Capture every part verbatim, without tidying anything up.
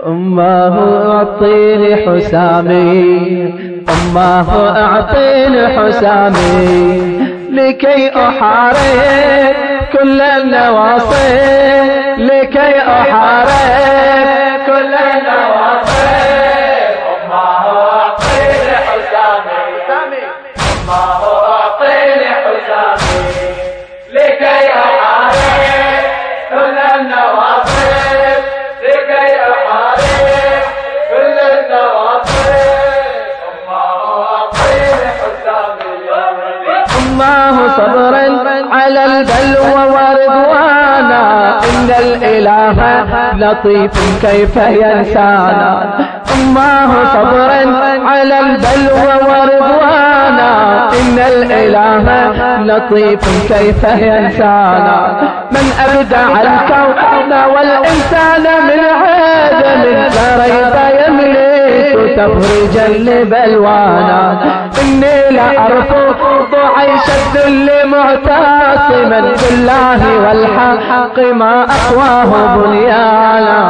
أماه أعطيني حسامي، أماه أعطيني حسامي لكي أحارب كل النواصي، لكي أحارب كل النواصي. أماه أعطيني حسامي، أماه أعطيني حسامي لكي أحارب كل النواصي، لكي أحارب كل النواصي. أماه أعطيني حسامي يا ربي. أماه صبرا على البلوى ورضوانا، إن الإله لطيف كيف ينسانا. أماه صبرا على البلوى ورضوانا، إن الإله لطيف كيف ينسانا. من أبدع الكون والإنسان من عدم فريض يملك تفريجا لبلوانا. إني لأرفض عيش الذل معتصما بالله والحق ما أقواه بنيانا.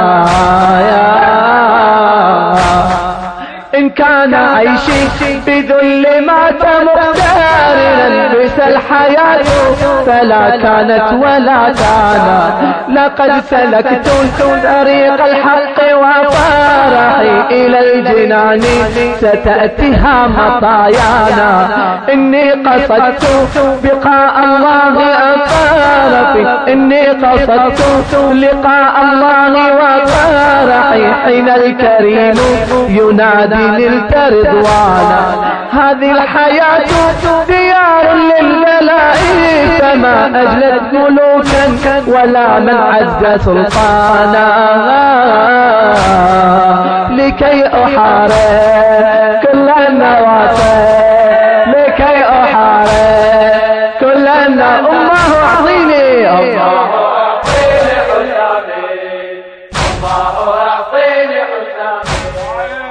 إن كان عيشي بذل مات مقتارنا بس الحياة فلا كانت ولا كانت. لقد سلكت طريق الحق وفارحي إلى الجنان ستأتيها مطايانا. إني قصدت بقاء الله أطارفي، إني قصدت لقاء الله وفارحي حين الكريم ينادي نلت رضوانا. هذه الحياة ديار للملائكة فما أجلت ملوكا ولا من عز سلطانا. لكي أحارب كل النواصي، لكي أحارب كل النواصي. أماه أعطيني، أماه أعطيني حسامي، أماه أعطيني حسامي.